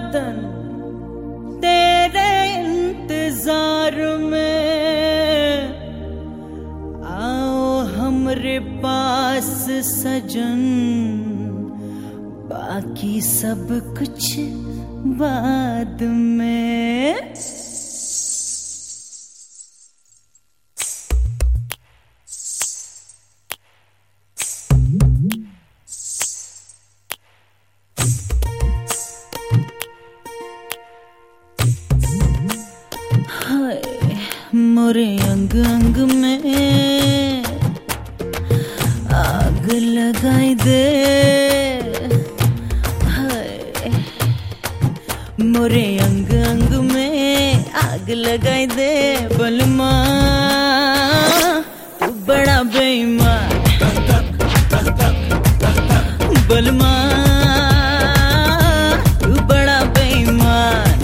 बदन तेरे इंतजार में, आओ हमरे पास सजन, बाकी सब कुछ बाद में। मोरे अंग अंग में आग लगाई दे, हाय मोरे अंग अंग में आग लगाई दे। बलमा तू बड़ा बेईमान, बलमा तू बड़ा बेईमान।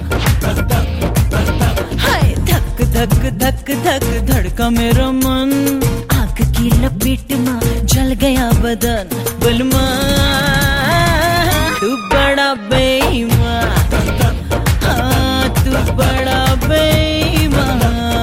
हाय धक धक धक धक धड़का मेरा मन, आग की लपेट में जल गया बदन। बलमा तू बड़ा बेईमान, हाँ तू बड़ा बेईमान।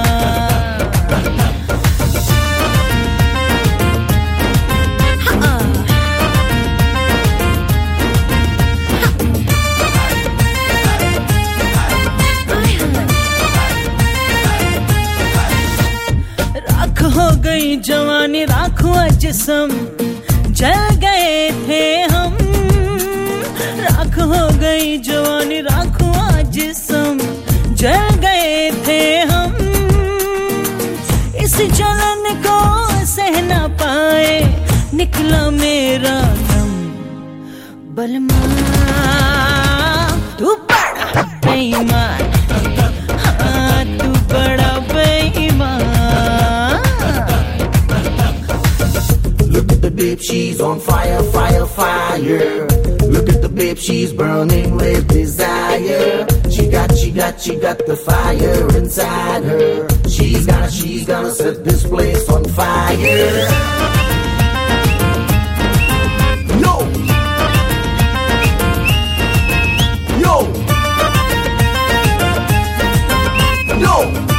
राख हो गई जवानी, राख हुआ जिस्म, जल गए थे हम। राख हो गई जवानी, राख हुआ जिस्म, जल गए थे हम। इस जलन को सह ना पाए निकला मेरा दम। बलमा तू बड़ा बेईमान, हाँ तू बड़ा बेईमान। Look at the babe, she's on fire, fire, fire. Look at the babe, she's burning with desire. She got the fire inside her. She's gonna set this place on fire. Yo, yo, yo.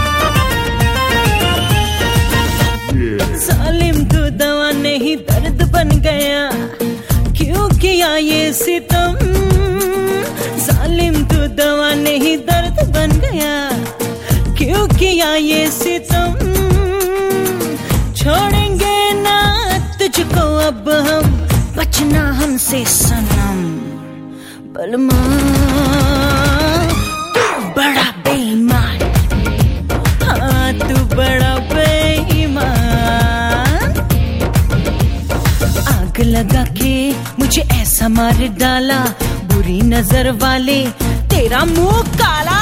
जालिम तू दवा नहीं दर्द बन गया, क्यों किया ये सितम। जालिम तू दवा नहीं दर्द बन गया, क्यों किया ये सितम। छोड़ेंगे ना तुझको अब हम, बचना हमसे सनम। बलमा तू बड़ा बेईमान, हाँ तू बड़ा बेईमान। आग लगा के मुझे ऐसा मार डाला, बुरी नजर वाले तेरा मुंह काला।